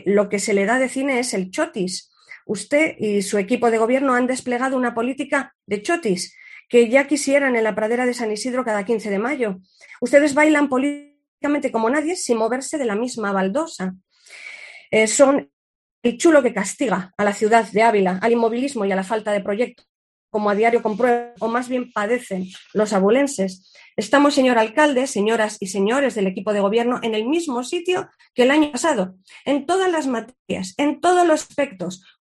lo que se le da de cine es el chotis. Usted y su equipo de gobierno han desplegado una política de chotis que ya quisieran en la pradera de San Isidro cada 15 de mayo. Ustedes bailan políticamente como nadie sin moverse de la misma baldosa. Son el chulo que castiga a la ciudad de Ávila, al inmovilismo y a la falta de proyecto, como a diario comprueban, o más bien padecen los abulenses. Estamos, señor alcalde, señoras y señores del equipo de gobierno, en el mismo sitio que el año pasado, en todas las materias, en todos los aspectos,